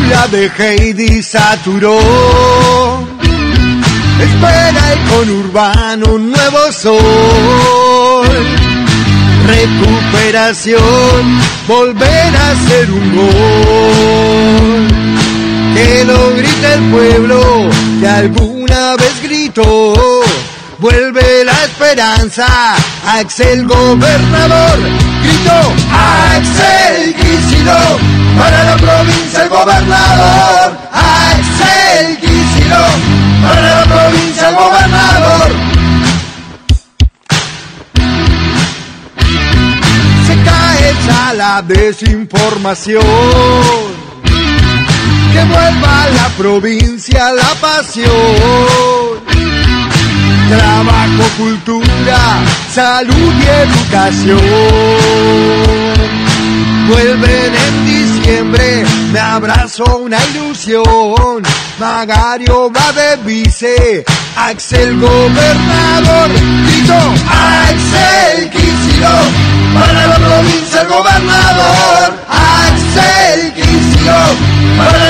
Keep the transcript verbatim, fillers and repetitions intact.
vida de Heidi saturó. Espera el conurbano un nuevo sol. Recuperación, volver a ser un gol. Que lo grite el pueblo que alguna vez gritó. Vuelve la esperanza, Axel gobernador. Gritó Axel Kicillof, para la provincia el gobernador. Axel Kicillof, para la provincia el gobernador. Se cae ya la desinformación. Que vuelva a la provincia la pasión. Trabajo, cultura, salud y educación. Vuelven en diciembre, me abrazo una ilusión. Magario va de vice, Axel gobernador. Grito Axel Kicillof, para la provincia el gobernador. Axel Kicillof, para